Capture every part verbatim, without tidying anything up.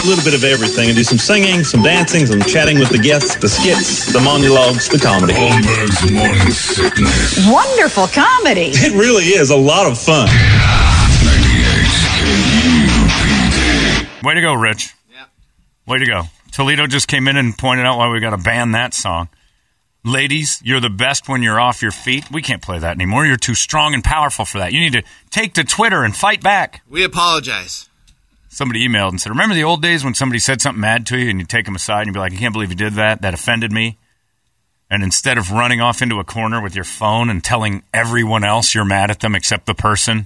a little bit of everything. I do some singing, some dancing, some chatting with the guests, the skits, the monologues, the comedy. Holmberg's Morning Sickness. Wonderful comedy. It really is a lot of fun. Way to go, Rich. Yeah. Way to go. Toledo just came in and pointed out why we got to ban that song. Ladies, you're the best when you're off your feet. We can't play that anymore. You're too strong and powerful for that. You need to take to Twitter and fight back. We apologize. Somebody emailed and said, remember the old days when somebody said something mad to you and you take them aside and you'd be like, I can't believe you did that. That offended me. And instead of running off into a corner with your phone and telling everyone else you're mad at them except the person.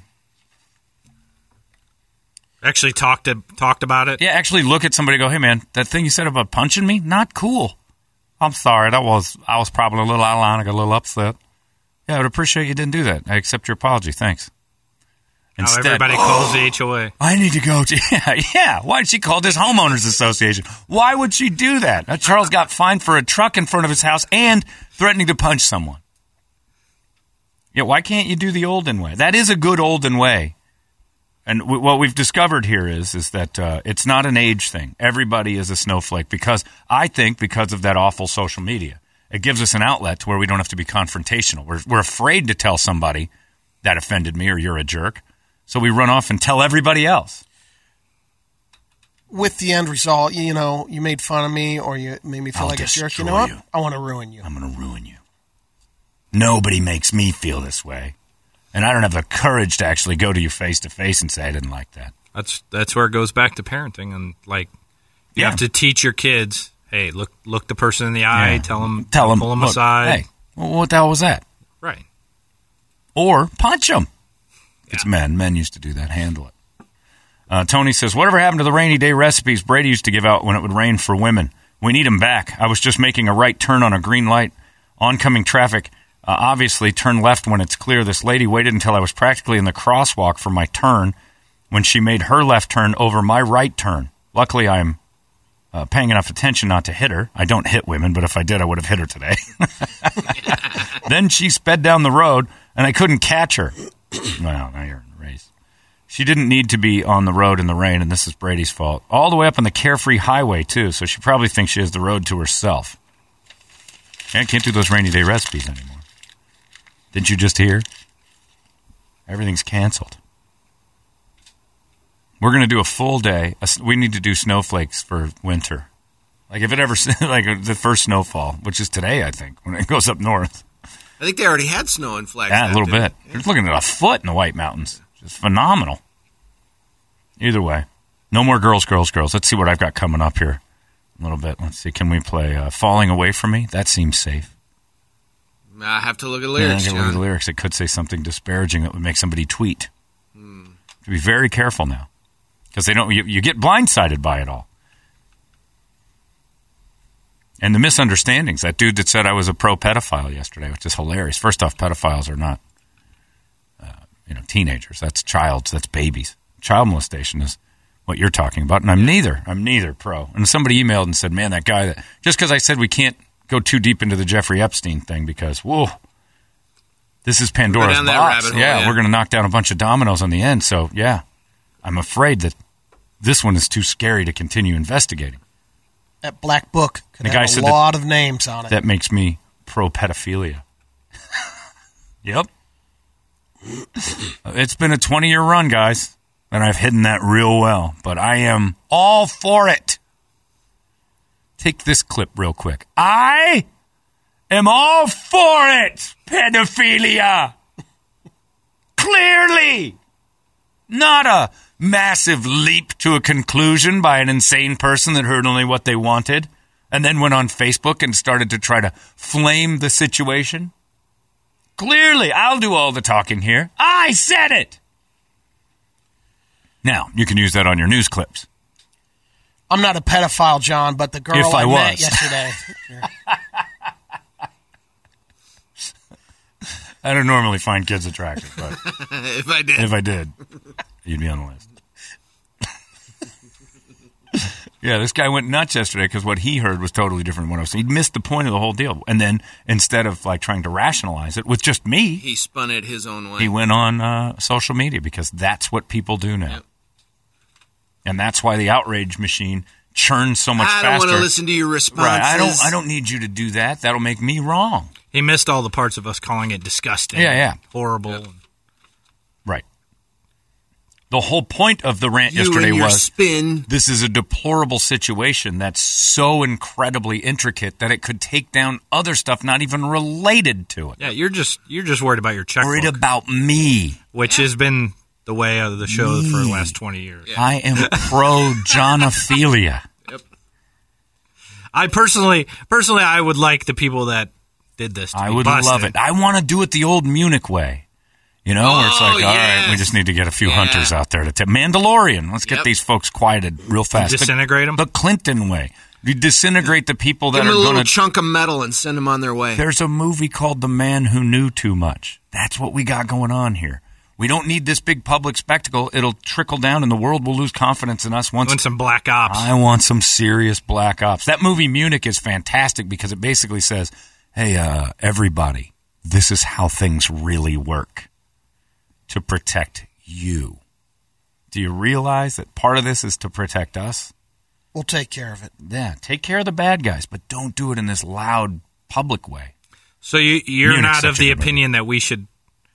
Actually talked to, talked about it? Yeah, actually look at somebody and go, hey, man, that thing you said about punching me, not cool. I'm sorry. That was I was probably a little out of line. I got a little upset. Yeah, I would appreciate you didn't do that. I accept your apology. Thanks. Instead, How everybody calls the H O A. I need to go to, yeah, yeah. Why did she call this homeowners association? Why would she do that? Now, Charles got fined for a truck in front of his house and threatening to punch someone. Yeah, why can't you do the olden way? That is a good olden way. And w- what we've discovered here is is that uh, it's not an age thing. Everybody is a snowflake because I think because of that awful social media. It gives us an outlet to where we don't have to be confrontational. We're, we're afraid to tell somebody that offended me or you're a jerk. So we run off and tell everybody else. With the end result, you know, you made fun of me or you made me feel I'll like a jerk. You destroy know what? you. I want to ruin you. I'm going to ruin you. Nobody makes me feel this way. And I don't have the courage to actually go to you face to face and say I didn't like that. That's that's where it goes back to parenting, and like you Yeah. have to teach your kids. Hey, look look the person in the eye. Yeah. Tell them. Tell them. Pull them look, aside. Hey, well, what the hell was that? Right. Or punch them. Yeah. It's men. Men used to do that. Handle it. Uh, Tony says, whatever happened to the rainy day recipes Brady used to give out when it would rain for women? We need them back. I was just making a right turn on a green light. Oncoming traffic. Uh, obviously, turn left when it's clear. This lady waited until I was practically in the crosswalk for my turn when she made her left turn over my right turn. Luckily, I'm uh, paying enough attention not to hit her. I don't hit women, but if I did, I would have hit her today. Then she sped down the road, and I couldn't catch her. Well, now you're in the race. She didn't need to be on the road in the rain, and this is Brady's fault. All the way up on the Carefree Highway, too, so she probably thinks she has the road to herself. I can't do those rainy day recipes anymore. Didn't you just hear? Everything's canceled. We're going to do a full day. We need to do snowflakes for winter. Like if it ever, like the first snowfall, which is today, I think, when it goes up north. I think they already had snow in Flagstaff. Yeah, a little bit. Yeah. You're looking at a foot in the White Mountains. Just phenomenal. Either way, no more girls, girls, girls. Let's see what I've got coming up here a little bit. Let's see. Can we play uh, Falling Away From Me? That seems safe. I have to look at lyrics, yeah, John. look at the lyrics. It could say something disparaging that would make somebody tweet. Hmm. To be very careful now, because they don't. You, you get blindsided by it all, and the misunderstandings. That dude that said I was a pro pedophile yesterday, which is hilarious. First off, pedophiles are not, uh, you know, teenagers. That's childs. That's babies. Child molestation is what you're talking about, and I'm neither. I'm neither pro. And somebody emailed and said, "Man, that guy that just because I said we can't." Go too deep into the Jeffrey Epstein thing because, whoa, this is Pandora's box. Hole, yeah, yeah, we're going to knock down a bunch of dominoes on the end. So, yeah, I'm afraid that this one is too scary to continue investigating. That black book could the guy have said a lot that, of names on it. That makes me pro-pedophilia. Yep. It's been a twenty-year run, guys, and I've hidden that real well. But I am all for it. Take this clip real quick. I am all for it, pedophilia. Clearly. Not a massive leap to a conclusion by an insane person that heard only what they wanted and then went on Facebook and started to try to flame the situation. Clearly, I'll do all the talking here. I said it. Now, you can use that on your news clips. I'm not a pedophile, John, but the girl if I, I was. met yesterday. I don't normally find kids attractive, but if I did, if I did, you'd be on the list. Yeah, this guy went nuts yesterday because what he heard was totally different than what I was saying. He missed the point of the whole deal. And then instead of like trying to rationalize it with just me, he spun it his own way. He went on uh, social media because that's what people do now. Yep. And that's why the outrage machine churns so much I faster. don't want to listen to your responses. Right. I don't I don't need you to do that. That'll make me wrong. He missed all the parts of us calling it disgusting. Yeah, yeah. Horrible. Yep. Right. The whole point of the rant You yesterday and your was spin. this is a deplorable situation that's so incredibly intricate that it could take down other stuff not even related to it. Yeah, you're just you're just worried about your checkbook, Worried about me. which has been the way of the show for the last twenty years. Yeah. I am pro Johnophilia. Yep. I personally, personally, I would like the people that did this to I be would busted. love it. I want to do it the old Munich way. You know, where it's Oh, like, all right, yes. we just need to get a few Yeah. hunters out there to take Mandalorian. Let's get Yep. these folks quieted real fast. The- Disintegrate 'em? The Clinton way. You disintegrate the people that Give them are a little going to. chunk of metal and send them on their way. There's a movie called The Man Who Knew Too Much. That's what we got going on here. We don't need this big public spectacle. It'll trickle down, and the world will lose confidence in us once. Want some black ops? I want some serious black ops. That movie Munich is fantastic because it basically says, hey, uh, everybody, this is how things really work to protect you. Do you realize that part of this is to protect us? We'll take care of it. Yeah, take care of the bad guys, but don't do it in this loud public way. So you, you're Munich's not such of a the good movie. opinion that we should,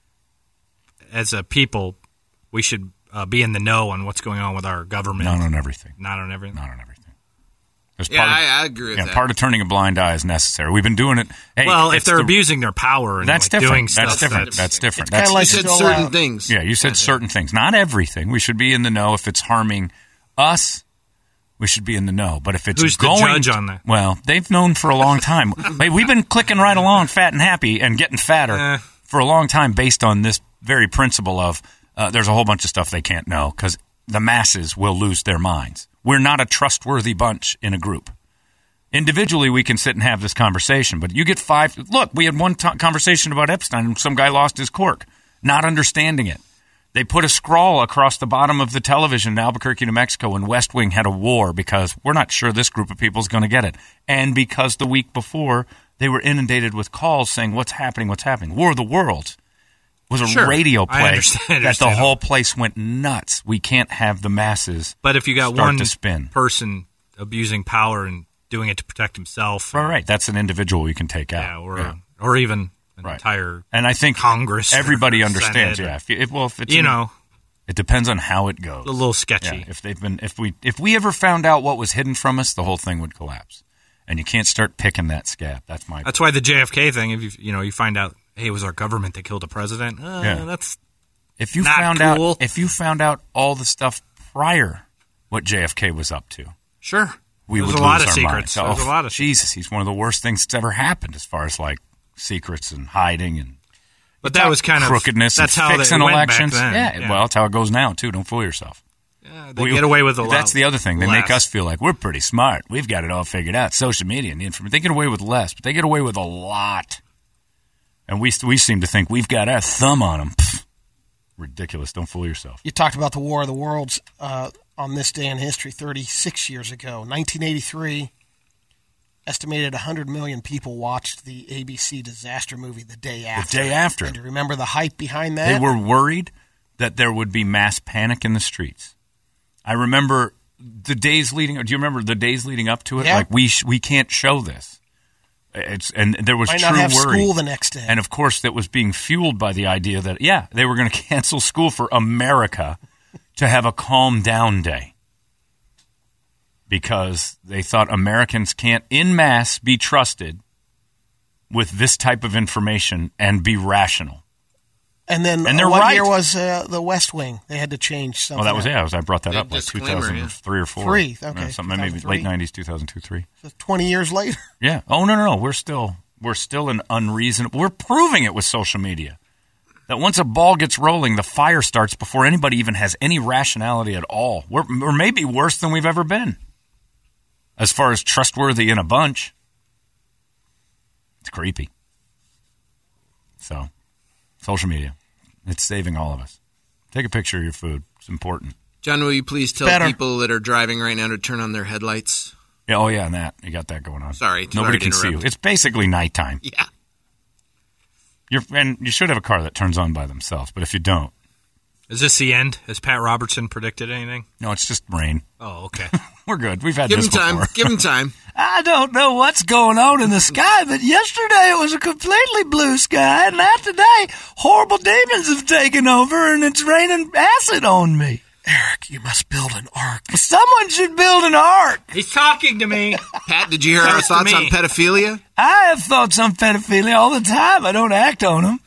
as a people, we should uh, be in the know on what's going on with our government. Not on everything. Not on everything. Not on everything. There's Yeah, part of- I, I agree with yeah, that. part of turning a blind eye is necessary. We've been doing it. Hey, Well, if it's they're the- abusing their power and that's like, different. doing That's stuff, different. that's- That's different. it's kinda That's like you said still, certain uh, things. Yeah, you said certain things. Not everything. We should be in the know. If it's harming us, we should be in the know. But if it's Who's the going, judge on that? Well, they've known for a long time. Hey, we've been clicking right along, fat and happy, and getting fatter Eh. for a long time, based on this very principle of uh, there's a whole bunch of stuff they can't know because the masses will lose their minds. We're not a trustworthy bunch in a group. Individually, we can sit and have this conversation, but you get five. Look, we had one t- conversation about Epstein, and some guy lost his cork, not understanding it. They put a scrawl across the bottom of the television in Albuquerque, New Mexico, and West Wing had a war because we're not sure this group of people is going to get it. And because the week before, they were inundated with calls saying, what's happening, what's happening? War of the Worlds was a Sure. radio I play understand- that the understand. whole place went nuts. We can't have the masses But if you got start one to spin. person abusing power and doing it to protect himself, All right, that's an individual you can take out. yeah, or Yeah. or even an Right. entire And I think Congress, everybody or understands. Senate, Yeah, if, you- if well, if it's you in- know, it depends on how it goes. a little sketchy. Yeah, if they've been, if we, if we ever found out what was hidden from us, the whole thing would collapse. And you can't start picking that scab. That's my. That's why the J F K thing. If you you know you find out, hey, it was our government that killed the president. Uh, Yeah. That's if you not found cool. out, if you found out all the stuff prior, what J F K was up to, sure. we There's would a lot lose of our secrets. minds. There's Oh, a lot of Jesus, he's one of the worst things that's ever happened as far as like secrets and hiding and. But that was kind of crookedness. That's and how fixing they went elections. back then. Yeah, well, that's how it goes now too. Don't fool yourself. Yeah, they We- get away with a lot. That's the other thing. They make less. us feel like we're pretty smart. We've got it all figured out. Social media and the information. They get away with less, but they get away with a lot. And we we seem to think we've got our thumb on them. Pfft. Ridiculous. Don't fool yourself. You talked about the War of the Worlds uh, on this day in history thirty-six years ago. nineteen eighty-three, estimated one hundred million people watched the A B C disaster movie The Day After. day after. And do you remember the hype behind that? They were worried that there would be mass panic in the streets. I remember the days leading. Do you remember the days leading up to it? Yeah. Like we sh- we can't show this. It's and there was Might true not have worry. school the next day. And of course, that was being fueled by the idea that, yeah, they were going to cancel school for America to have a calm down day because they thought Americans can't en masse be trusted with this type of information and be rational. and then and uh, they're what right. year was uh, The West Wing? They had to change something. Oh, that was, up. yeah, I, was, I brought that Big up like two disclaimer, thousand three or four. Three, okay, Yeah, something, maybe two thousand three. late nineties, two thousand two, three. So twenty years later. Yeah. Oh, no, no, no. We're still, we're still an unreasonable. We're proving it with social media. That once a ball gets rolling, the fire starts before anybody even has any rationality at all. We're, we're maybe worse than we've ever been as far as trustworthy in a bunch. It's creepy. So, social media, it's saving all of us. Take a picture of your food. It's important. John, will you please tell Better. people that are driving right now to turn on their headlights? Yeah, oh, yeah, and that. You got that going on. Sorry, too Nobody hard to can see you. interrupt. It's basically nighttime. Yeah. You're, and you should have a car that turns on by themselves, but if you don't, Is this the end? Has Pat Robertson predicted anything? No, it's just rain. Oh, okay. We're good. We've had Give this him time. before. Give him time. I don't know what's going on in the sky, but yesterday it was a completely blue sky, and now today horrible demons have taken over, and it's raining acid on me. Eric, you must build an ark. Someone should build an ark. He's talking to me. Pat, did you hear our Thanks to thoughts me. on pedophilia? I have thoughts on pedophilia all the time. I don't act on them.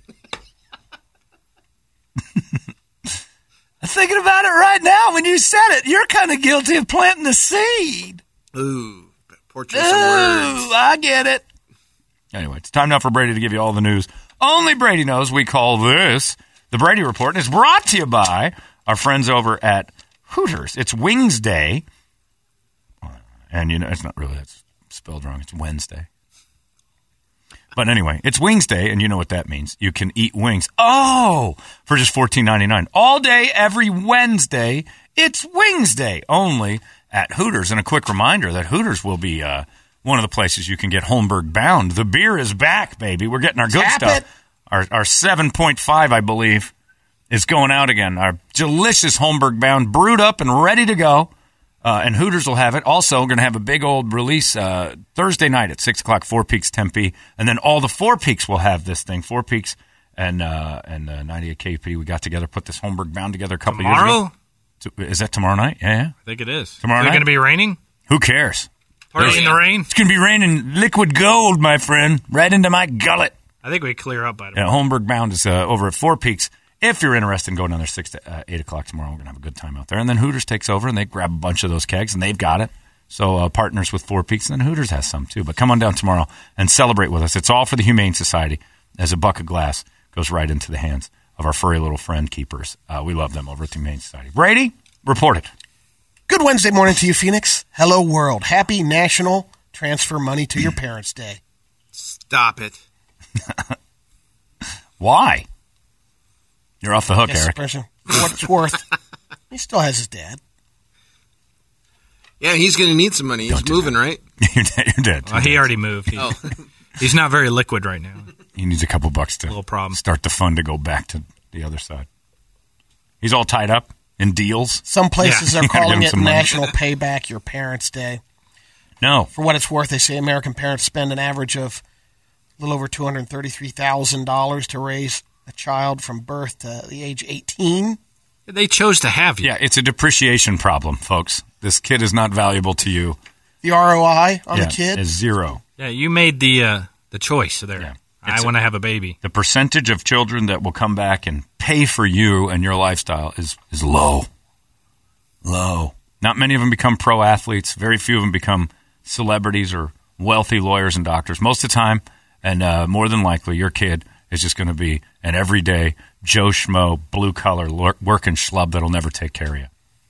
I'm thinking about it right now. When you said it, you're kind of guilty of planting the seed. Ooh, poor Ooh, choice of words. I get it. Anyway, it's time now for Brady to give you all the news. Only Brady knows. We call this the Brady Report, and it's brought to you by our friends over at Hooters. It's Wings Day. And, you know, it's not really, it's spelled wrong. It's Wednesday. But anyway, it's Wings Day, and you know what that means. You can eat wings. Oh, for just fourteen ninety-nine. All day, every Wednesday, it's Wings Day, only at Hooters. And a quick reminder that Hooters will be uh, one of the places you can get Holmberg Bound. The beer is back, baby. We're getting our good Tap stuff. it. Our, our seven point five, I believe, is going out again. Our delicious Holmberg Bound, brewed up and ready to go. Uh, and Hooters will have it. Also, we're going to have a big old release uh, Thursday night at six o'clock, Four Peaks Tempe. And then all the Four Peaks will have this thing. Four Peaks and uh, and uh, ninety-eight K P. We got together, put this Holmberg Bound together a couple Tomorrow? years ago. Is that tomorrow night? Yeah, yeah. I think it is. Tomorrow Is it night? going to be raining? Who cares? Party in the rain? It's going to be raining liquid gold, my friend, right into my gullet. I think we clear up by tomorrow. Yeah, Holmberg Bound is uh, over at Four Peaks. If you're interested in going down there six to uh, eight o'clock tomorrow, we're going to have a good time out there. And then Hooters takes over, and they grab a bunch of those kegs, and they've got it. So uh, partners with Four Peaks, and then Hooters has some too. But come on down tomorrow and celebrate with us. It's all for the Humane Society, as a buck of glass goes right into the hands of our furry little friend keepers. Uh, we love them over at the Humane Society. Brady, report it. Good Wednesday morning to you, Phoenix. Hello, world. Happy National Transfer Money to Your Parents Day. Stop it. Why? You're off the hook, Yes, Eric. person. For what it's worth, he still has his dad. Yeah, he's going to need some money. He's Don't do moving, right? You're dead. You're dead. Well, he already moved. He, Oh. He's not very liquid right now. He needs a couple bucks to Little problem. start the fund to go back to the other side. He's all tied up in deals. Some places Yeah. are You gotta give calling him it some money. National Payback Your Parents Day. No. For what it's worth, they say American parents spend an average of a little over two hundred thirty-three thousand dollars to raise a child from birth to the age eighteen. They chose to have you. Yeah, it's a depreciation problem, folks. This kid is not valuable to you. The R O I on yeah, the kid. is zero. Yeah, you made the uh, the choice there. Yeah. I It's- want to have a baby. The percentage of children that will come back and pay for you and your lifestyle is, is low. Low. Not many of them become pro athletes. Very few of them become celebrities or wealthy lawyers and doctors. Most of the time, and uh, more than likely, your kid is just going to be an everyday Joe Schmo, blue-collar lor- working schlub that'll never take care of you.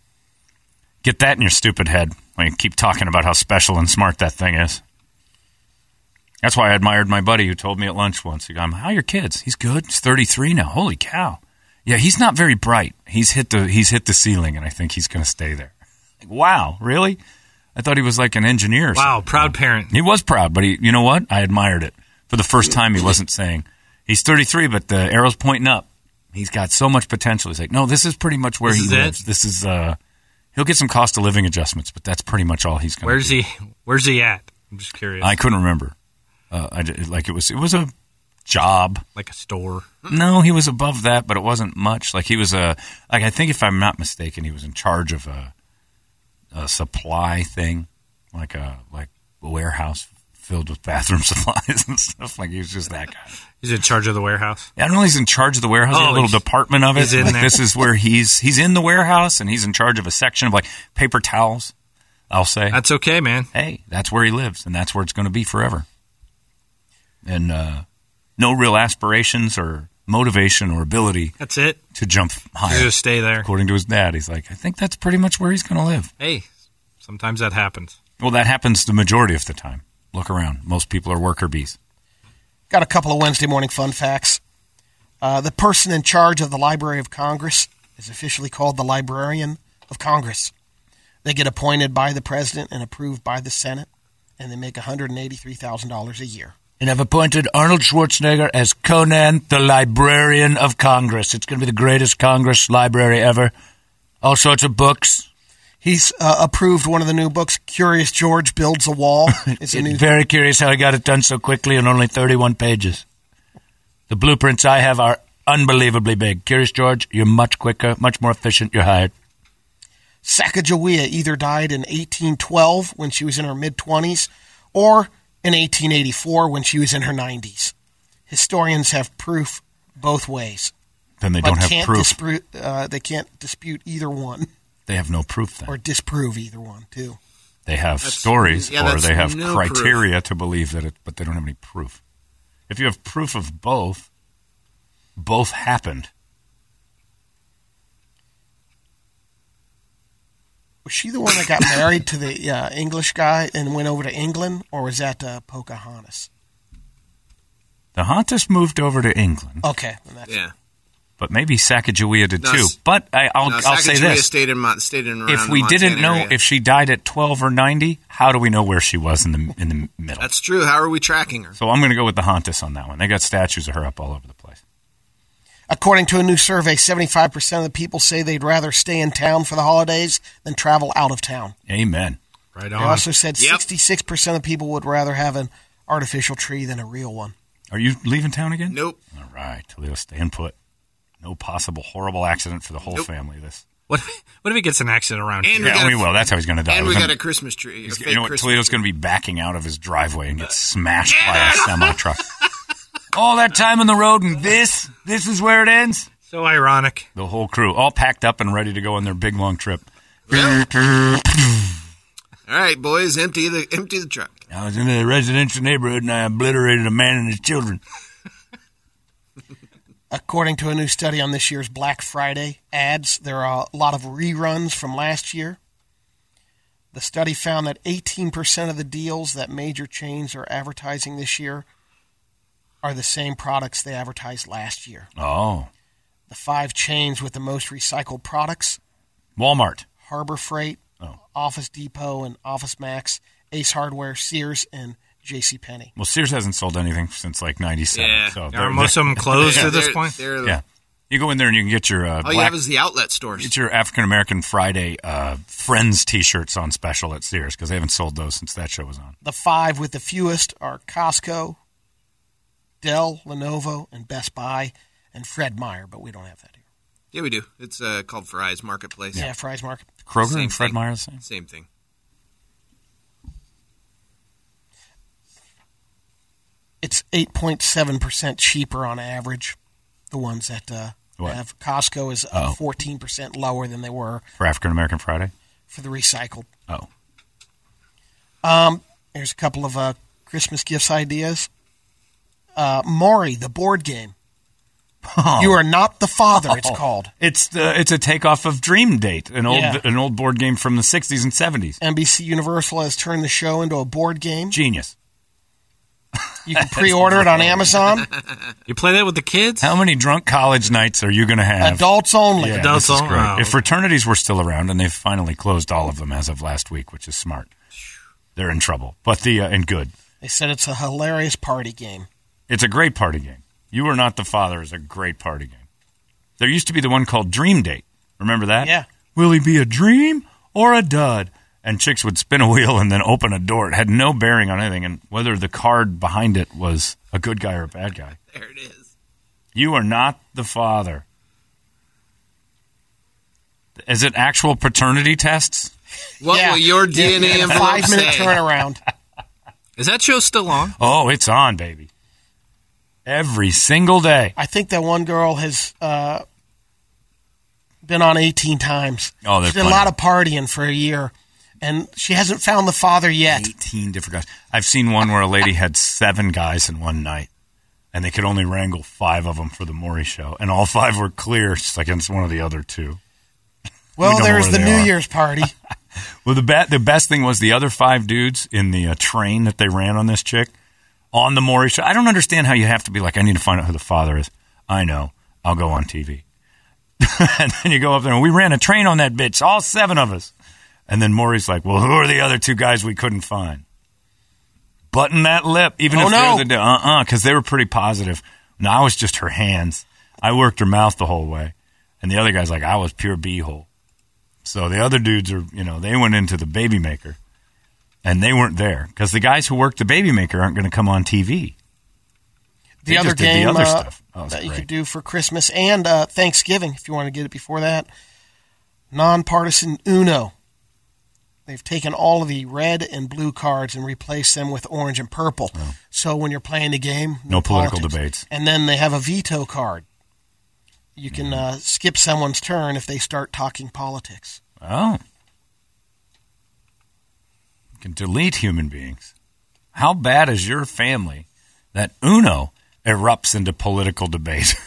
Get that in your stupid head when you keep talking about how special and smart that thing is. That's why I admired my buddy who told me at lunch once. He goes, how are your kids? He's good. He's thirty-three now. Holy cow. Yeah, he's not very bright. He's hit the he's hit the ceiling, and I think he's going to stay there. Like, wow, really? I thought he was like an engineer or Wow, something. proud parent. He was proud, but he, you know what? I admired it. For the first time, he wasn't saying, he's thirty-three, but the arrow's pointing up. He's got so much potential. He's like, no, this is pretty much where This he is it? lives. This is, uh, he'll get some cost of living adjustments, but that's pretty much all he's going to do. Where's he? Where's he at? I'm just curious. I couldn't remember. Uh, I did, like it was, it was a job. like a store. No, he was above that, but it wasn't much. Like he was a, like I think if I'm not mistaken, he was in charge of a, a supply thing, like a like a warehouse filled with bathroom supplies and stuff. Like he was just that guy. He's in charge of the warehouse. I don't know. He's in charge of the warehouse. Oh, he had a little he's- department of it. he's in Like, there. this is where he's he's in the warehouse, and he's in charge of a section of like paper towels. I'll say, That's okay, man. hey, that's where he lives, and that's where it's going to be forever. And uh, no real aspirations or motivation or ability That's it. to jump You higher. just stay there. According to his dad, he's like, I think that's pretty much where he's going to live. Hey, sometimes that happens. Well, that happens the majority of the time. Look around. Most people are worker bees. Got a couple of Wednesday morning fun facts. Uh, the person in charge of the Library of Congress is officially called the Librarian of Congress. They get appointed by the president and approved by the Senate, and they make one hundred eighty-three thousand dollars a year. And I've appointed Arnold Schwarzenegger as Conan, the Librarian of Congress. It's going to be the greatest Congress library ever. All sorts of books. He's uh, approved one of the new books, Curious George Builds a Wall. It's a new. Very curious how he got it done so quickly in only thirty-one pages. The blueprints I have are unbelievably big. Curious George, you're much quicker, much more efficient. You're hired. Sacagawea either died in eighteen twelve when she was in her mid-twenties or in eighteen eighty-four when she was in her nineties. Historians have proof both ways. Then they but don't have can't proof. Dispute, uh, they can't dispute either one They have no proof then. or disprove either one, too. They have That's- stories yeah, or that's they have no criteria to believe that it, but they don't have any proof. If you have proof of both, both happened. Was she the one that got married to the uh, English guy and went over to England, or was that uh, Pocahontas? The Hontas moved over to England, Okay. Well, that's, Yeah. but maybe Sacagawea did No, too. s- But I, I'll, No, I'll say Sacagawea this. Stayed in, Mon- stayed in around If the we didn't Montana know area. if she died at twelve or ninety, how do we know where she was in the in the middle? That's true. How are we tracking her? So I'm going to go with the Hontas on that one. They got statues of her up all over the place. According to a new survey, seventy-five percent of the people say they'd rather stay in town for the holidays than travel out of town. Amen. Right They on. also said Yep. sixty-six percent of people would rather have an artificial tree than a real one. Are you leaving town again? Nope. All right, Toledo, staying put. No possible horrible accident for the whole Nope. family. This. What, what if he gets an accident around And here? we Yeah, got we a- will. That's how he's going to die. And It we was got gonna- a Christmas tree. A he's- fake you know what? Christmas Toledo's tree. going to be backing out of his driveway and get smashed by a semi truck. All that time on the road, and this, this is where it ends. So ironic. The whole crew, all packed up and ready to go on their big long trip. All right, boys, empty the empty the truck. I was in a residential neighborhood and I obliterated a man and his children. According to a new study on this year's Black Friday ads, there are a lot of reruns from last year. The study found that eighteen percent of the deals that major chains are advertising this year are the same products they advertised last year. Oh, The five chains with the most recycled products: Walmart. Harbor Freight, Oh. Office Depot and Office Max, Ace Hardware, Sears, and JCPenney. Well, Sears hasn't sold anything since like ninety-seven. Yeah. So Are they're- most of them closed at this They're- point? they're- yeah. You go in there and you can get your uh, All you black, have is the outlet stores. get your African American Friday uh, Friends T-shirts on special at Sears because they haven't sold those since that show was on. The five with the fewest are Costco, Dell, Lenovo, and Best Buy, and Fred Meyer, but we don't have that here. Yeah, we do. It's uh, called Fry's Marketplace. Yeah, Fry's Market. Kroger Same and Fred thing. Meyer the same. Same thing. It's eight point seven percent cheaper on average. The ones that uh, What? have Costco is uh, Oh. fourteen percent lower than they were For African American Friday. for the recycled. Oh, Um, here's a couple of uh, Christmas gifts ideas. Uh, Maury, the board game. You are not the father. It's called. it's the it's a takeoff of Dream Date, an old Yeah. an old board game from the sixties and seventies. N B C Universal has turned the show into a board game. Genius. You can pre-order it on Amazon. You play that with the kids? How many drunk college nights are you going to have? Adults only. Yeah, Adults this is only? great. Oh, If okay. fraternities were still around, and they've finally closed all of them as of last week, which is smart, they're in trouble. But the uh, and good. They said it's a hilarious party game. It's a great party game. You Are Not the Father is a great party game. There used to be the one called Dream Date. Remember that? Yeah. Will he be a dream or a dud? And chicks would spin a wheel and then open a door. It had no bearing on anything, and whether the card behind it was a good guy or a bad guy. There it is. You are not the father. Is it actual paternity tests? What Yeah. will your D N A In a envelope five-minute say? turnaround. Is that show still on? Oh, it's on, baby. Every single day. I think that one girl has uh, been on eighteen times. Oh, there's she did a plenty. lot of partying for a year, and she hasn't found the father yet. eighteen different guys. I've seen one where a lady had seven guys in one night, and they could only wrangle five of them for the Maury show, and all five were clear. She's like, it's one of the other two. Well, know there's where the they New are. Year's party. Well, the be- the best thing was the other five dudes in the uh, train that they ran on this chick on the Maury show. I don't understand how you have to be like, I need to find out who the father is. I know. I'll go on T V. And then you go up there, and we ran a train on that bitch, all seven of us. And then Maury's like, well, who are the other two guys we couldn't find? button that lip, even Oh, if no. they're the uh-uh, because they were pretty positive. No, I was just her hands. I worked her mouth the whole way. And the other guy's like, I was pure beehole. So the other dudes are, you know, they went into the baby maker, and they weren't there because the guys who worked the baby maker aren't going to come on T V. The They other just did the game other uh, stuff. That was that you great. could do for Christmas and uh, Thanksgiving, if you want to get it before that, nonpartisan Uno. They've taken all of the red and blue cards and replaced them with orange and purple. Oh. So when you're playing the game, No political politics. debates. And then they have a veto card. You can uh, skip someone's turn if they start talking politics. Oh. You can delete human beings. How bad is your family that Uno erupts into political debate?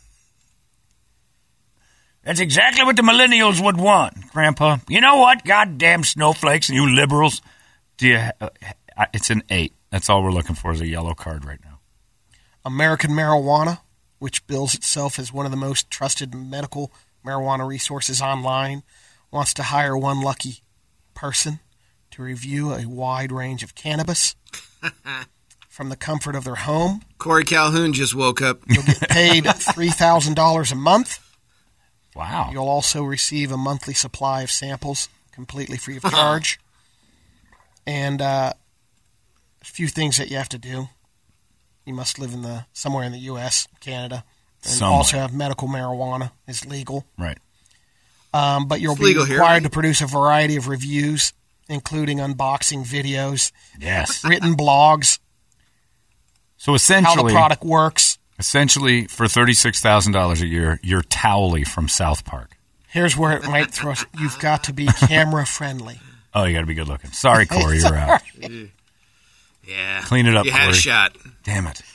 That's exactly what the millennials would want, Grandpa. You know what? Goddamn snowflakes and you liberals. Do you? Uh, it's an eight. That's all we're looking for is a yellow card right now. American Marijuana, which bills itself as one of the most trusted medical marijuana resources online, wants to hire one lucky person to review a wide range of cannabis from the comfort of their home. Corey Calhoun just woke up. You'll get paid three thousand dollars a month. Wow. You'll also receive a monthly supply of samples completely free of charge. And uh, a few things that you have to do. You must live in the somewhere in the U S, Canada, and Somewhere. also have medical marijuana is legal. Right. Um, but you'll It's be legal required here, right? to produce a variety of reviews, including unboxing videos, Yes. written blogs, So how the essentially, product works. essentially for thirty-six thousand dollars a year, you're Towley from South Park. Here's where it might throw us. You've got to be camera friendly. Oh, you got to be good looking. Sorry, Corey, you're out. Yeah. Clean it up, You had a Corey. shot. Damn it.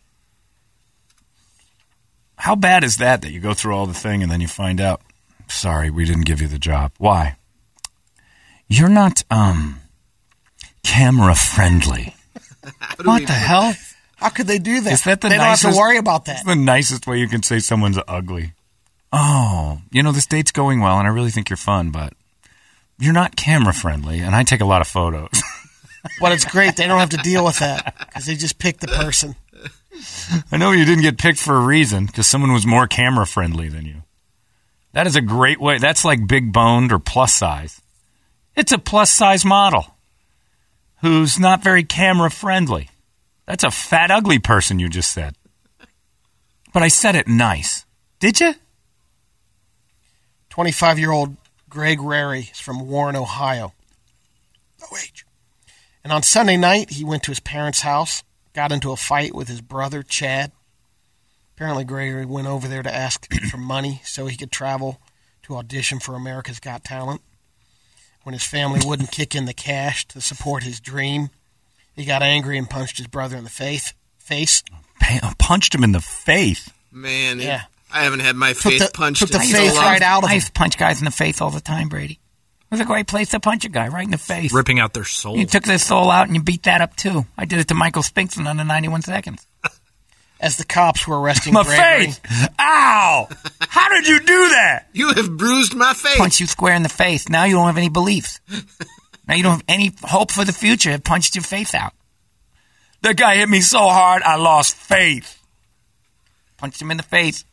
How bad is that that you go through all the thing and then you find out, sorry, we didn't give you the job. Why? You're not um camera friendly. What, What the hell? How could they do that? Is that the they don't have nicest- to worry about that. That's the nicest way you can say someone's ugly. Oh, you know, this date's going well and I really think you're fun, but you're not camera friendly and I take a lot of photos. But it's great. They don't have to deal with that because they just pick the person. I know you didn't get picked for a reason because someone was more camera friendly than you. That is a great way. That's like big boned or plus size. It's a plus size model who's not very camera friendly. That's a fat, ugly person you just said. But I said it nice. Did you? twenty-five-year-old Greg Rary is from Warren, Ohio. No age. And on Sunday night, he went to his parents' house, got into a fight with his brother, Chad. Apparently, Gregory went over there to ask for money so he could travel to audition for America's Got Talent. When his family wouldn't kick in the cash to support his dream, he got angry and punched his brother in the face. face. Pa- punched him in the face. Man, it- Yeah. I haven't had my Took face the, punched took the in so faith long. right out of I him. used to punch guys in the face all the time, Brady. It was a great place to punch a guy right in the face. Ripping out their soul. You took their soul out and you beat that up too. I did it to Michael Spinks in under ninety-one seconds. As the cops were arresting My Gregory. face! Ow! How did you do that? You have bruised my face. Punch you square in the face. Now you don't have any beliefs. Now you don't have any hope for the future. It punched your face out. That guy hit me so hard I lost faith. Punched him in the face.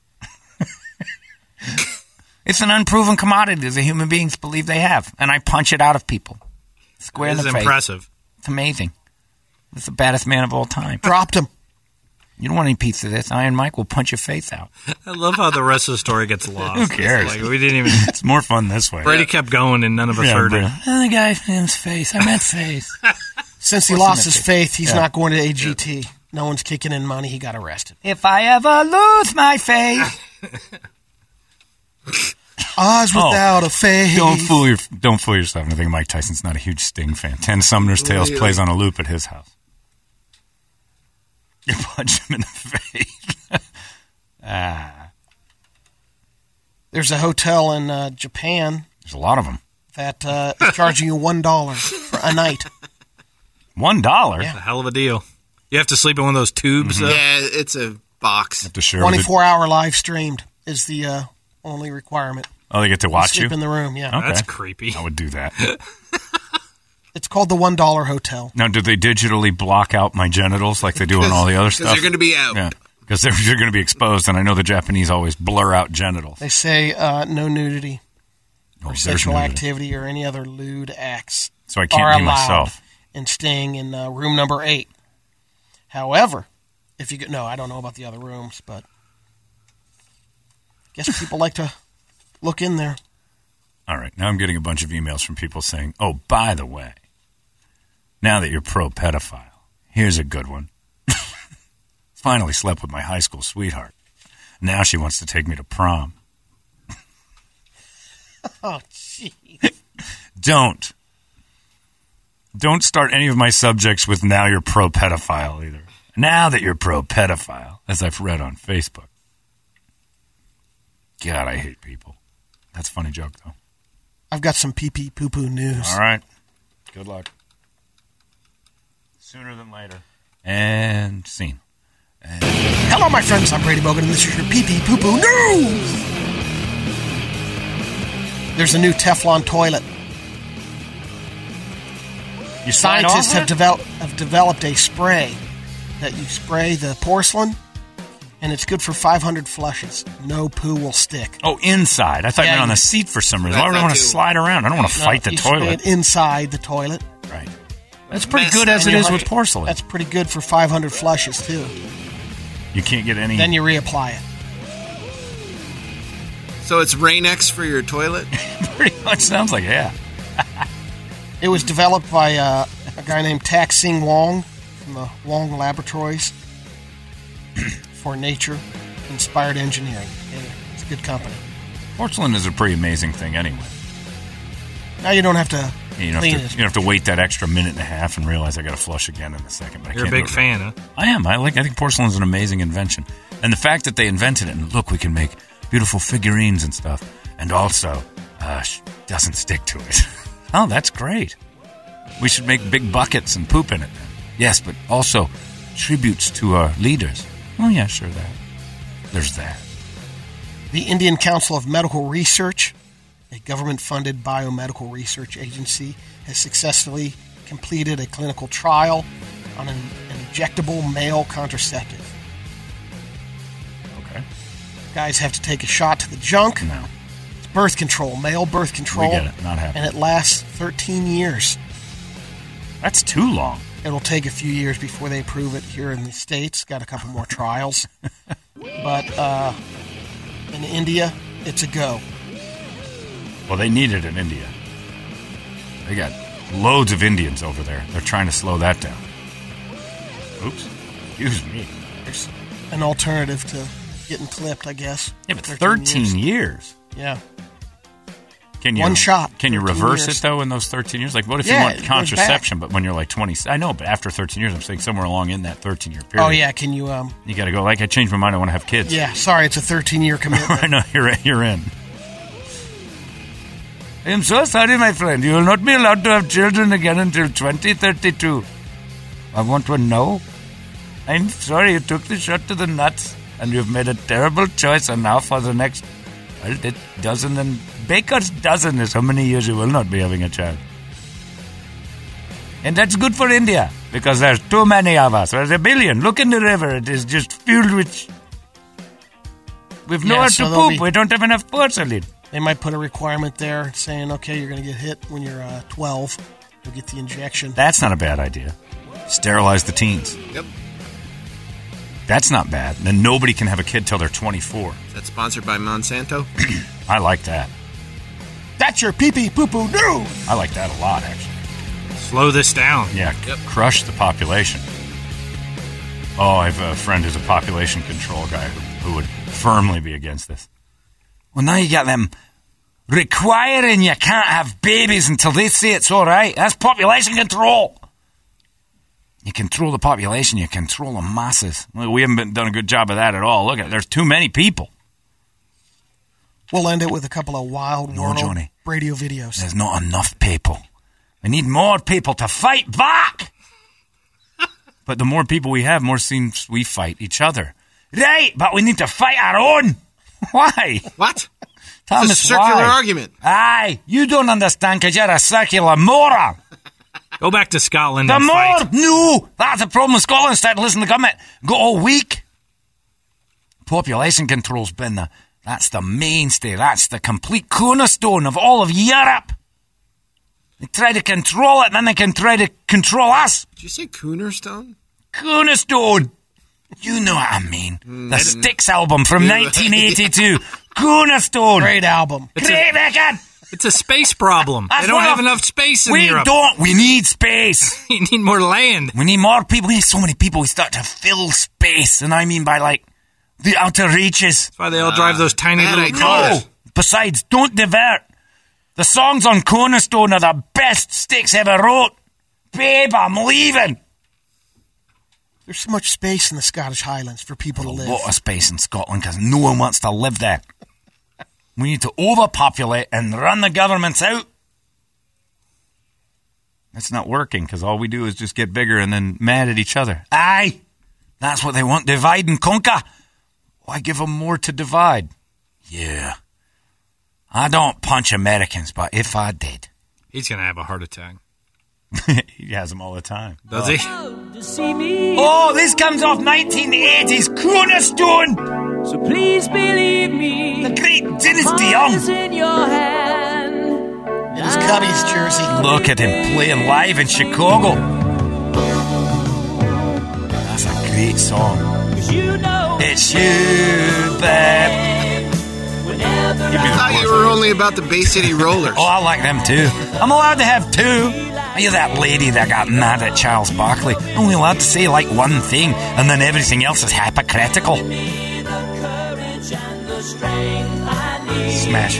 It's an unproven commodity that human beings believe they have. And I punch it out of people. Square in This the is face. impressive. It's amazing. It's the baddest man of all time. Dropped him. You don't want any piece of this. Iron Mike will punch your face out. I love how the rest of the story gets lost. Who cares? Like, we didn't even. It's more fun this way. Brady kept going, and none of us Yeah, heard Brady. it. Oh, the guy's in his face. I meant face. Since he What's lost the his message? faith, he's Yeah. not going to A G T. No one's kicking in money. He got arrested. If I ever lose my faith. Oz Oh. without a faith. Don't fool your, don't fool yourself. I think Mike Tyson's not a huge Sting fan. Ten Sumner's Tales Really? plays on a loop at his house. You punch him in the face. ah, There's a hotel in uh, Japan there's a lot of them. that uh, is charging you one dollar for a night. One dollar. Yeah. It's a hell of a deal. You have to sleep in one of those tubes, though. Yeah, it's a box. To share with it. twenty-four hour live streamed is the uh, only requirement. Oh, they get to watch you. Sleep in the room, yeah. Okay. That's creepy. I would do that. It's called the One Dollar Hotel. Now, do they digitally block out my genitals like they do on all the other stuff? Because they're going to be out. Yeah, because they're, they're going to be exposed, and I know the Japanese always blur out genitals. They say uh, no nudity Oh, or there's sexual nudity. activity or any other lewd acts So I can't are be allowed myself. in staying in uh, room number eight. However, if you go, no, I don't know about the other rooms, but I guess people like to look in there. All right, now I'm getting a bunch of emails from people saying, oh, by the way, now that you're pro-pedophile, here's a good one. Finally slept with my high school sweetheart. Now she wants to take me to prom. Oh, jeez. Don't. Don't start any of my subjects with now you're pro-pedophile either. Now that you're pro-pedophile, as I've read on Facebook. God, I hate people. That's a funny joke, though. I've got some pee-pee poo-poo news. All right. Good luck. Sooner than later. And scene. And Hello, my friends. I'm Brady Bogan, and this is your pee-pee poo-poo news. There's a new Teflon toilet. you slide off Scientists have, it? develop, have developed a spray that you spray the porcelain, and it's good for five hundred flushes. No poo will stick. Oh, inside. I thought Yeah, you meant on you- the seat for some reason. I Why would I thought want to too. slide around? I don't want to No, fight the you spray toilet. it inside the toilet. Right. That's pretty Mess. good as and it you is have- with porcelain. That's pretty good for five hundred flushes, too. You can't get any. Then you reapply it. So it's Rain-X for your toilet? Pretty much sounds like, yeah. It was developed by uh, a guy named Tak Sing Wong from the Wong Laboratories for Nature Inspired Engineering. Yeah, it's a good company. Porcelain is a pretty amazing thing anyway. Now you don't have to You don't, clean have to, it. you don't have to wait that extra minute and a half and realize I got to flush again in a second. But I You're a can't do big it. fan, huh? I am. I like. I think porcelain is an amazing invention, and the fact that they invented it and look, we can make beautiful figurines and stuff, and also uh, sh- doesn't stick to it. Oh, that's great. We should make big buckets and poop in it. Yes, but also tributes to our leaders. Oh yeah, sure that. There's that. The Indian Council of Medical Research, a government-funded biomedical research agency, has successfully completed a clinical trial on an, an injectable male contraceptive. Okay. Guys have to take a shot to the junk. No. It's birth control, male birth control. We get it. Not happening. And it lasts thirteen years. That's too long. It'll take a few years before they approve it here in the States. Got a couple more trials. But uh, in India, it's a go. Well, they need it in India. They got loads of Indians over there. They're trying to slow that down. Oops. Excuse me. There's an alternative to getting clipped, I guess. Yeah, but thirteen years. Yeah. Can you One shot, Can you thirteen reverse years. it though in those thirteen years? Like, what if Yeah, you it want goes contraception, but when you're like twenty? I know, but after thirteen years, I'm saying somewhere along in that thirteen year period. Oh, yeah. Can you, um, You got to go. Like, I changed my mind. I want to have kids. yeah, sorry, it's a thirteen-year commitment. I know you're you're in. I'm so sorry, my friend. You will not be allowed to have children again until twenty thirty-two. I want to know. I'm sorry you took the shot to the nuts, and you've made a terrible choice. And now for the next, well, it dozen and baker's dozen is how many years you will not be having a child. And that's good for India because there's too many of us. There's a billion. Look in the river; it is just filled with. We've Yeah, nowhere so to they'll poop. be- We don't have enough porcelain. They might put a requirement there saying, okay, you're going to get hit when you're uh, twelve. You'll get the injection. That's not a bad idea. Sterilize the teens. Yep. That's not bad. Then nobody can have a kid till they're twenty-four. Is that sponsored by Monsanto? I like that. That's your pee-pee poo-poo news. I like that a lot, actually. Slow this down. Yeah, Yep. crush the population. Oh, I have a friend who's a population control guy who, who would firmly be against this. Well, now you got them requiring you can't have babies until they say it's all right. That's population control. You control the population, you control the masses. Well, we haven't been, done a good job of that at all. Look at it. There's too many people. We'll end it with a couple of wild No, world Johnny. radio videos. There's not enough people. We need more people to fight back. But the more people we have, more seems we fight each other. Right, but we need to fight our own. Why? What? Thomas, it's a circular why? argument. Aye, you don't understand because you're a circular moron. Go back to Scotland The and more, fight. no, that's the problem with Scotland. Starting to listen to the government. Got all weak. Population control's been the, that's the mainstay. That's the complete cornerstone of all of Europe. They try to control it, and then they can try to control us. Did you say Coonerstone? Cornerstone. You know what I mean. Mm, the I Styx album from nineteen eighty-two. Cornerstone. Great album. It's Great a, record. it's a space problem. That's They don't what have I'm- enough space in We Europe. don't. We need space. You need more land. We need more people. We need so many people. We start to fill space. And I mean by like the outer reaches. That's why they all drive those tiny bad little idea. cars. No. Besides, don't divert. The songs on Cornerstone are the best Styx ever wrote. Babe, I'm leaving. There's so much space in the Scottish Highlands for people to A live. lot of space in Scotland because no one wants to live there. We need to overpopulate and run the governments out. It's not working because all we do is just get bigger and then mad at each other. Aye, that's what they want. Divide and conquer. Why give them more to divide? Yeah. I don't punch Americans, but if I did. He's going to have a heart attack. He has them all the time. Does he? Oh, this comes off nineteen eighties Cornerstone. So please believe me. The great Dynasty Young. In your hand. In his Cubbies jersey. Look at him playing live in Chicago. That's a great song. You know It's you, babe. whenever You'd be I the thought you worst. were only about the Bay City Rollers. Oh, I like them too. I'm allowed to have two. Are you that lady that got mad at Charles Barkley? Only allowed to say like one thing, and then everything else is hypocritical. Smash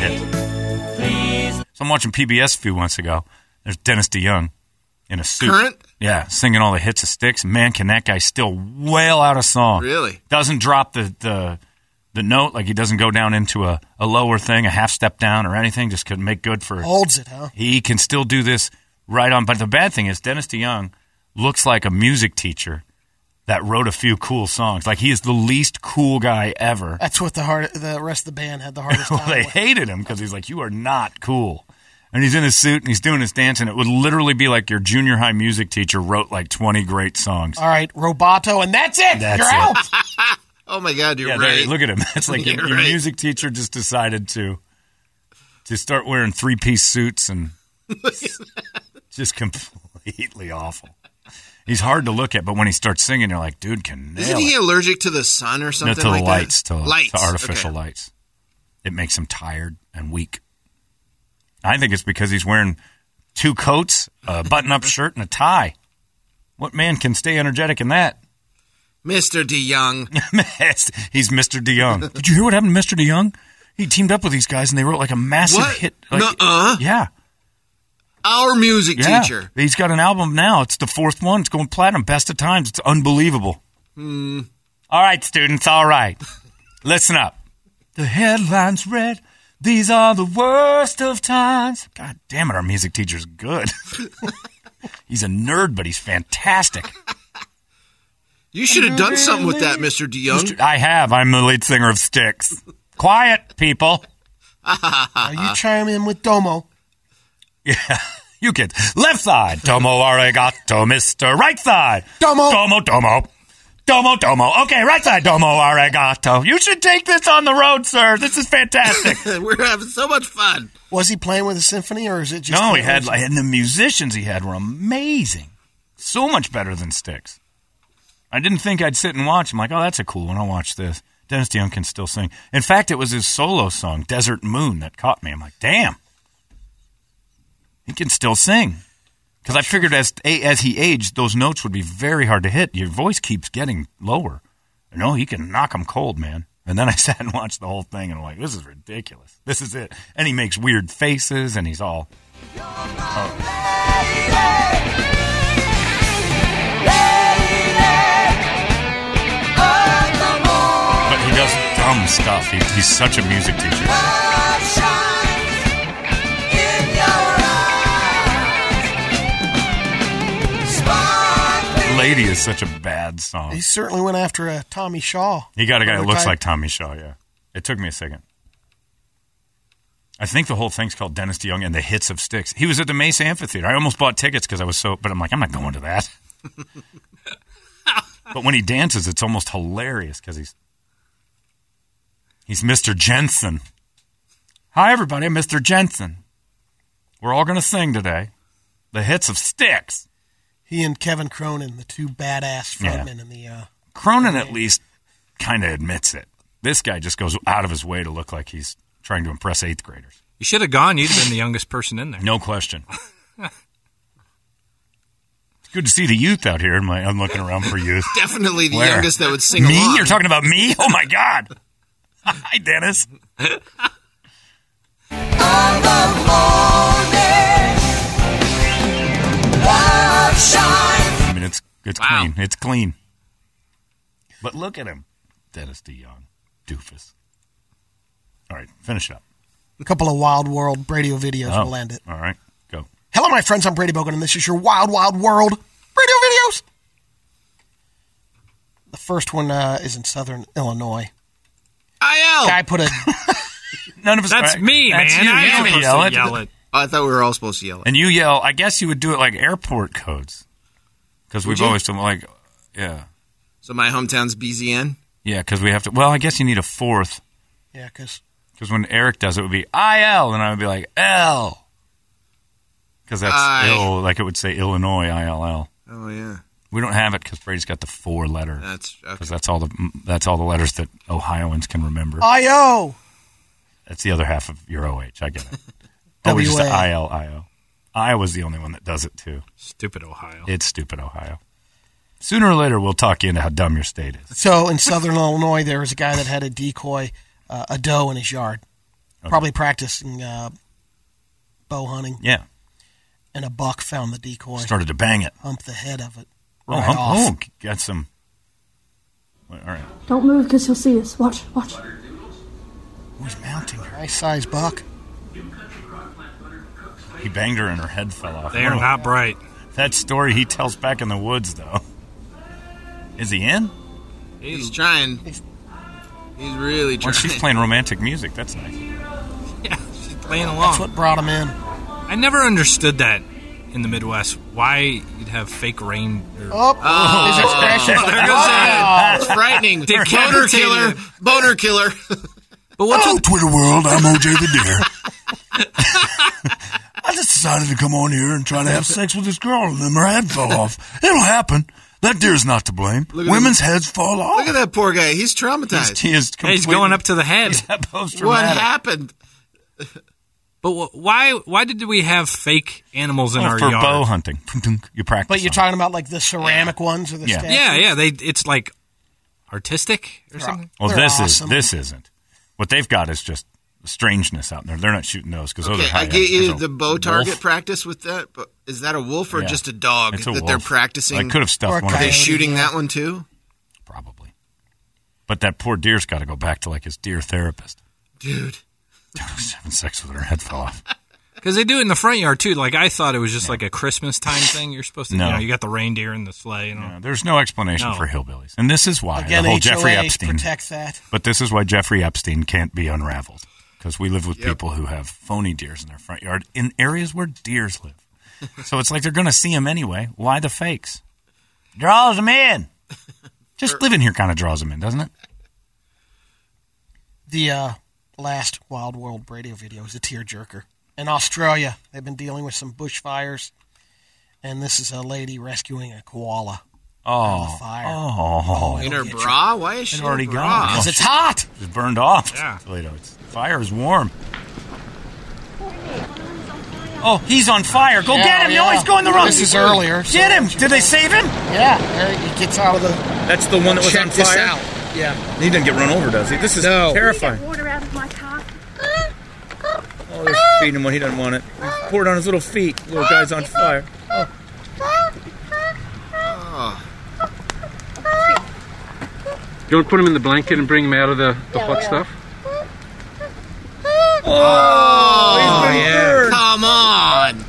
hit. So I'm watching P B S a few months ago. There's Dennis DeYoung in a suit. Current? Yeah, singing all the hits of Styx. Man, can that guy still wail out a song. Really? Doesn't drop the, the, the note. Like he doesn't go down into a, a lower thing, a half step down or anything. Just couldn't make good for Holds it, huh? He can still do this right on. But the bad thing is Dennis DeYoung looks like a music teacher that wrote a few cool songs. Like he is the least cool guy ever. That's what the hard, the rest of the band had the hardest Well, time they with. hated him because he's like, you are not cool. And he's in his suit and he's doing his dance, and it would literally be like your junior high music teacher wrote like twenty great songs. All right, Roboto, and that's it. That's You're it. out. Oh my God, you're Yeah, there- right. look at him. It's like your, You're your right. music teacher just decided to to start wearing three piece suits and just completely awful. He's hard to look at, but when he starts singing, you're like, dude can nail Isn't he it. allergic to the sun or No, something to the like lights, that? to, lights, to artificial okay. lights. It makes him tired and weak. I think it's because he's wearing two coats, a button-up shirt, and a tie. What man can stay energetic in that? Mister DeYoung. He's Mister DeYoung. Did you hear what happened to Mister DeYoung? He teamed up with these guys, and they wrote like a massive What? hit. Like, Nuh-uh. Yeah. Our music Yeah. teacher. He's got an album now. It's the fourth one. It's going platinum. Best of times. It's unbelievable. Hmm. All right, students. All right. Listen up. The headlines read, these are the worst of times. God damn it, our music teacher's good. He's a nerd, but he's fantastic. You should have done something with that, Mister DeYoung. I have. I'm the lead singer of Styx. Quiet, people. Now you chime in with Domo. Yeah, you kids. Left side, domo arigato, Mister Right side. Domo. Domo, domo. Domo, domo. Okay, right side, domo arigato. You should take this on the road, sir. This is fantastic. We're having so much fun. Was he playing with a symphony, or is it just... No, the he had, original? like, and the musicians he had were amazing. So much better than Styx. I didn't think I'd sit and watch. I'm like, oh, that's a cool one. I'll watch this. Dennis DeYoung can still sing. In fact, it was his solo song, Desert Moon, that caught me. I'm like, damn. He can still sing. Because I figured as as he aged, those notes would be very hard to hit. Your voice keeps getting lower. No, he can knock them cold, man. And then I sat and watched the whole thing, and I'm like, this is ridiculous. This is it. And he makes weird faces, and he's all... But he does dumb stuff. He, he's such a music teacher. Lady is such a bad song. He certainly went after uh, Tommy Shaw. He got a guy who Another looks type. like Tommy Shaw, yeah. It took me a second. I think the whole thing's called Dennis DeYoung and the Hits of Sticks. He was at the Mesa Amphitheater. I almost bought tickets because I was so, but I'm like, I'm not going to that. But when he dances, it's almost hilarious because he's he's Mister Jensen. Hi, everybody, I'm Mister Jensen. We're all going to sing today. The Hits of Sticks. He and Kevin Cronin, the two badass frontmen Yeah. in the. Uh, Cronin at least kind of admits it. This guy just goes out of his way to look like he's trying to impress eighth graders. You should have gone. You'd have been the youngest person in there. No question. It's good to see the youth out here. My, I'm looking around for youth. Definitely the Where? youngest that would sing Me? along. You're talking about me? Oh, my God. Hi, Dennis. I mean, it's it's Wow. clean. It's clean. But look at him. Dennis DeYoung. Doofus. All right, finish it up. a couple of Wild World radio videos Oh, will end it. all right, go. Hello, my friends. I'm Brady Bogan, and this is your Wild Wild World radio videos. The first one uh, is in southern Illinois. I L. Guy put a None of us. That's right, me, that's man. You. I'm You don't supposed yell to it. yell it. Oh, I thought we were all supposed to yell it. And you yell. I guess you would do it like airport codes. Because we've you? always done like, yeah. So my hometown's B Z N? Yeah, because we have to. Well, I guess you need a fourth. yeah, because Because when Eric does it, it would be I L, and I would be like L. Because that's I. ill, like it would say Illinois, I L L. Oh, yeah. We don't have it because Brady's got the four letter. That's okay. Because that's all the that's all the letters that Ohioans can remember. I O. That's the other half of your O H. I get it. Oh, we just W A. I L I O. Iowa's the only one that does it too. Stupid Ohio. It's stupid Ohio. Sooner or later, we'll talk you into how dumb your state is. So in southern Illinois, there was a guy that had a decoy, uh, a doe in his yard, Okay. probably practicing uh, bow hunting, Yeah. and a buck found the decoy, Started to bang it. humped the head of it Oh, right hum- off. oh, got some. All right. Don't move because he'll see us. Watch, watch. Who's mounting her? Nice size buck. He banged her and her head fell off. They are Oh, not bright. That story he tells back in the woods, though. Is he in? He's trying. He's really Well, trying. she's playing romantic music. That's nice. Yeah, she's playing along. That's what brought him in. I never understood that in the Midwest. Why you'd have fake rain. Or, Oh, Oh. his expression. There goes that. It's frightening. Boner Decapitated. killer. Boner killer. But what's Hello, with, Twitter world. I'm O J the Deer. I just decided to come on here and try to have sex with this girl, and then her head fell off. It'll happen. That deer's not to blame. Look at Women's heads fall off. Look at that poor guy. He's traumatized. He is hey, he's completely- going up to the head. What post-traumatic. happened? But wh- why? Why did we have fake animals in Oh, our for yard? bow hunting. You practice. But you're on talking about like the ceramic ones or the Yeah. statues? Yeah, yeah. They. It's like artistic or something. it. Well, They're this awesome. is this isn't. What they've got is just strangeness out there. They're not shooting those because those Okay, are high I get you There's a the bow target wolf. practice with that, but is that a wolf or Yeah. just a dog It's a that they're wolf. practicing? I could have Or stuffed a one Are of they coyote. these. shooting that one too? Probably. But that poor deer's got to go back to like his deer therapist. Dude. She's having sex with her, her head fell off. Because they do it in the front yard too. Like I thought it was just like a Christmas time thing. You're supposed to, No. you know, you got the reindeer and the sleigh. You know, Yeah, there's no explanation No. for hillbillies. And this is why Again, the whole H O A Jeffrey Epstein. protects that. But this is why Jeffrey Epstein can't be unraveled. Because we live with Yep. people who have phony deers in their front yard in areas where deers live. So it's like they're going to see them anyway. Why the fakes? Draws them in. Just living here kind of draws them in, doesn't it? The uh, last Wild World radio video is a tearjerker. In Australia, they've been dealing with some bushfires, and this is a lady rescuing a koala out of Oh. the fire. Oh. In it'll her get you. bra? Why is she It's in already a gone. bra? Because it's hot. It's burned off. Yeah. Toledo. It's, fire is warm. Oh, he's on fire. Go Yeah, get him. yeah. No, he's going the wrong This is earlier. so- Get him. Did they save him? Yeah, there he gets out of the. That's the one that was Check on this fire. out. Yeah. He didn't get run over, does he? This is No. terrifying. Water out of my car. Oh, they're feeding him when he doesn't want it. He poured it on his little feet. Little guy's on fire. Oh. You want to put him in the blanket and bring him out of the, the hot stuff? Oh, yeah. Come on.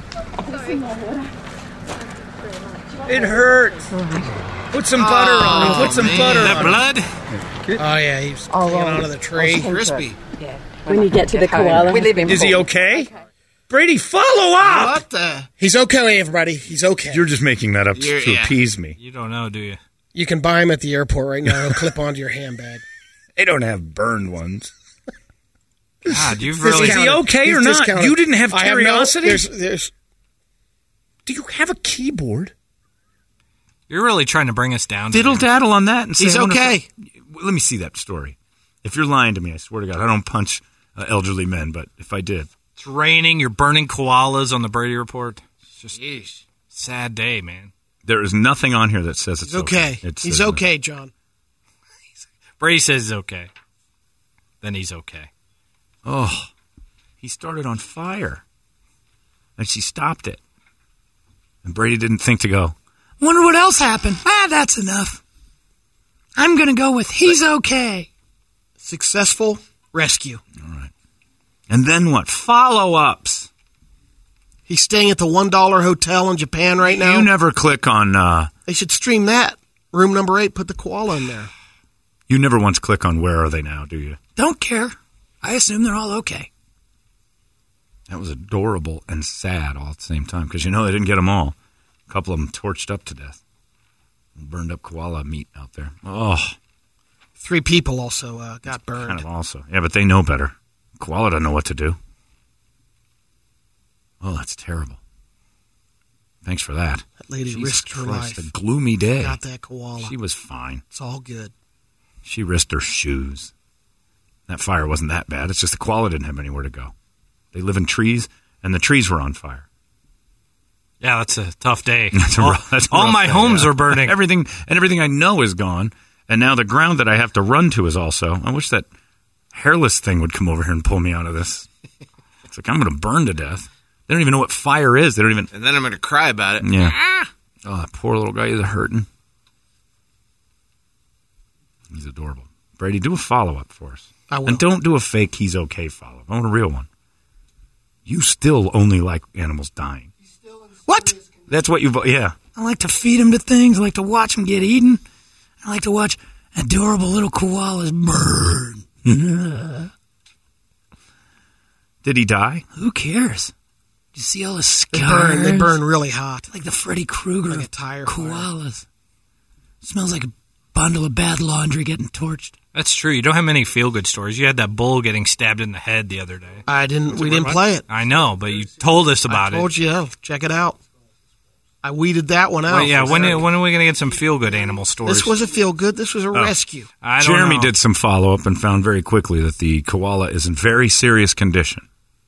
It hurts. Put some butter on it. Put some man. butter that on blood. Oh yeah, he's hanging onto the tree. Crispy. when you get to the koala. We live in Is he okay? Brady, follow up! What the? He's okay, everybody. He's okay. You're just making that up You're- to yeah. appease me. You don't know, do you? You can buy him at the airport right now. He'll clip onto your handbag. They don't have burned ones. God, you've He's really. Is he discounted. okay He's or not? discounted. You didn't have I no- curiosity? there's, there's, Do you have a keyboard? You're really trying to bring us down. Diddle today. daddle on that and say, He's I wonder if- okay. Let me see that story. If you're lying to me, I swear to God, I don't punch uh, elderly men, but if I did. It's raining. You're burning koalas on the Brady Report. It's just Jeez. sad day, man. There is nothing on here that says it's He's okay. okay. It He's says- okay, John. Brady says he's okay. Then he's okay. Oh, he started on fire. And she stopped it. And Brady didn't think to go, Wonder what else happened. Ah, that's enough. I'm going to go with he's okay. Successful rescue. all right. And then what? Follow-ups. He's staying at the one dollar hotel in Japan right now. You never click on, uh, They should stream that. Room number eight, put the koala in there. you never once click on where are they now, do you? Don't care. I assume they're all okay. That was adorable and sad all at the same time because, you know, they didn't get them all. A couple of them torched up to death. Burned up koala meat out there. Oh, Three people also uh, got burned. kind of also. Yeah, but they know better. Koala doesn't know what to do. Oh, that's terrible. Thanks for that. That lady Jesus risked her Christ, life. a gloomy day. Got that koala. She was fine. It's all good. She risked her shoes. That fire wasn't that bad. It's just the koala didn't have anywhere to go. They live in trees, and the trees were on fire. Yeah, that's a tough day. That's a all rough- that's a all rough my day, homes yeah. are burning. Everything and everything I know is gone, and now the ground that I have to run to is also. I wish that hairless thing would come over here and pull me out of this. It's like I'm going to burn to death. They don't even know what fire is. They don't even. And then I'm going to cry about it. Yeah. Ah! Oh, that poor little guy is hurting. He's adorable. Brady, do a follow up for us. I will. And don't do a fake he's okay follow up. I want a real one. You still only like animals dying. What? That's what you've. Yeah. I like to feed him to things. I like to watch them get eaten. I like to watch adorable little koalas burn. Did he die? Who cares? You see all the scars? They burn, they burn really hot. Like the Freddy Krueger Like a of tire koalas. Smells like a bundle of bad laundry getting torched. That's true. You don't have many feel-good stories. You had that bull getting stabbed in the head the other day. I didn't. Was We it didn't Red play Bud? it. I know, but you told us about I told it. you. oh, Check it out. I weeded that one out. Well, yeah, for when, Saturday. when are we going to get some feel-good animal stories? This was a feel good. This was a Oh. rescue. I don't Jeremy know. did some follow up and found very quickly that the koala is in very serious condition.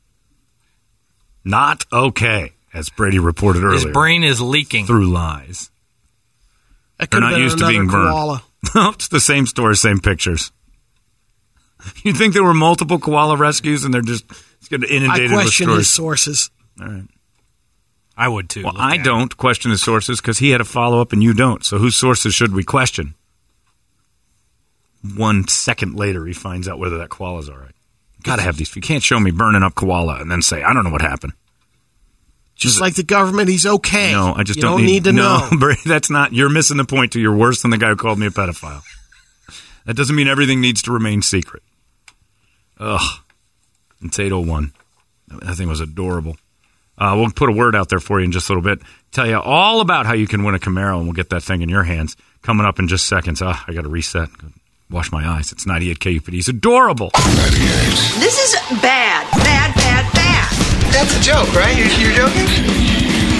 Not okay, as Brady reported earlier. His brain is leaking. Through lies. That They're could have not been used to another being burned. koala. It's the same story, same pictures. You think there were multiple koala rescues and they're just it's getting I inundated with question stories? his sources. All right. I would too. Well, Look I at don't question his sources because he had a follow up and you don't. So whose sources should we question? One second later, he finds out whether that koala's all right. Got to have these. You can't show me burning up koala and then say I don't know what happened. Just like the government, he's okay. No, I just you don't, don't need, to no, know. Brady, that's not. You're missing the point. To you're worse than the guy who called me a pedophile. That doesn't mean everything needs to remain secret. Ugh. It's eight oh one. That thing was adorable. Uh, we'll put a word out there for you in just a little bit. Tell you all about how you can win a Camaro, and we'll get that thing in your hands coming up in just seconds. Ah, I got to reset. Wash my eyes. It's ninety-eight K U P D. He's adorable. This is bad, bad, bad, bad. That's a joke, right? You're, you're joking?